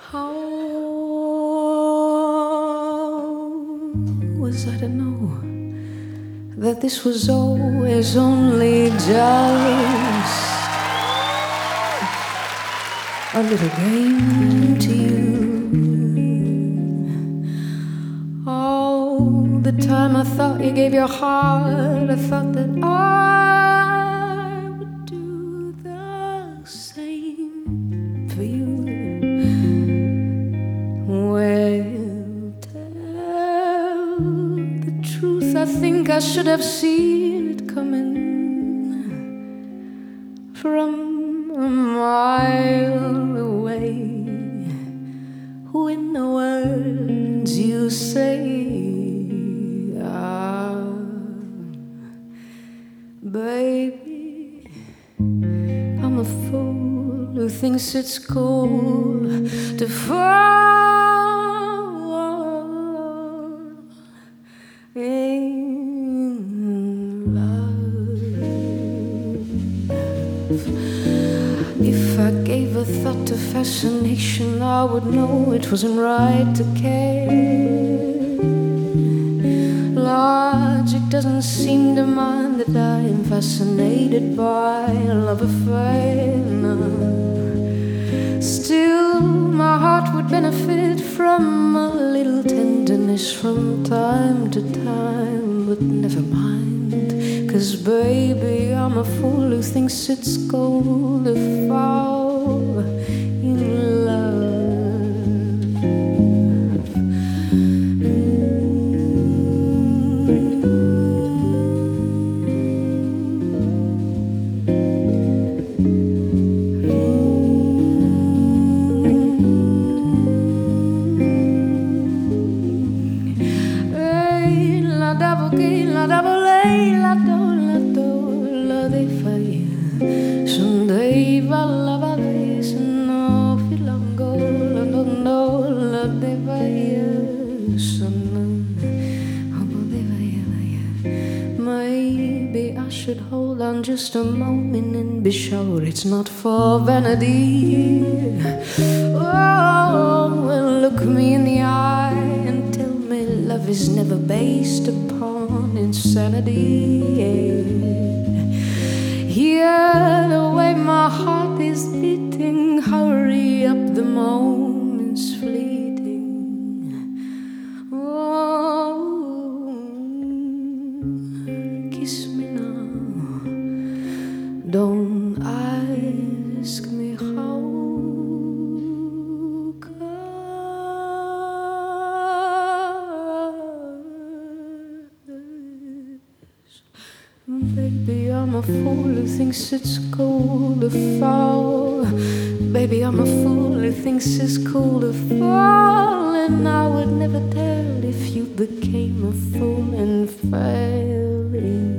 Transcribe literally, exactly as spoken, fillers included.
How was I to know that this was always only just a little game to you? All the time I thought you gave your heart, I thought that I would do the same for you. Well, tell the truth, I think I should have seen it coming from a mile away. When the words you say are, baby, I'm a fool who thinks it's cool to fall in love. If I gave a thought to fascination, I would know it wasn't right to care. Logic doesn't seem to mind that I am fascinated by a love affair. No. Still, my heart would benefit from a little tenderness from time to time. But never mind, 'cause baby, I'm a fool who thinks it's cool to fall in love. La double la do la do la de fai Sunday va la va de no filango la no no la de fai Sunday de fai. Maybe I should hold on just a moment and be sure it's not for vanity. Oh, well, look me in the eye and tell me love is never based upon insanity. Hear the way my heart is beating. Hurry up, the moment's fleeting. Oh, kiss me now. Don't ask me how. Baby, I'm a fool who thinks it's cool to fall. Baby, I'm a fool who thinks it's cool to fall. And I would never tell if you became a fool and fell in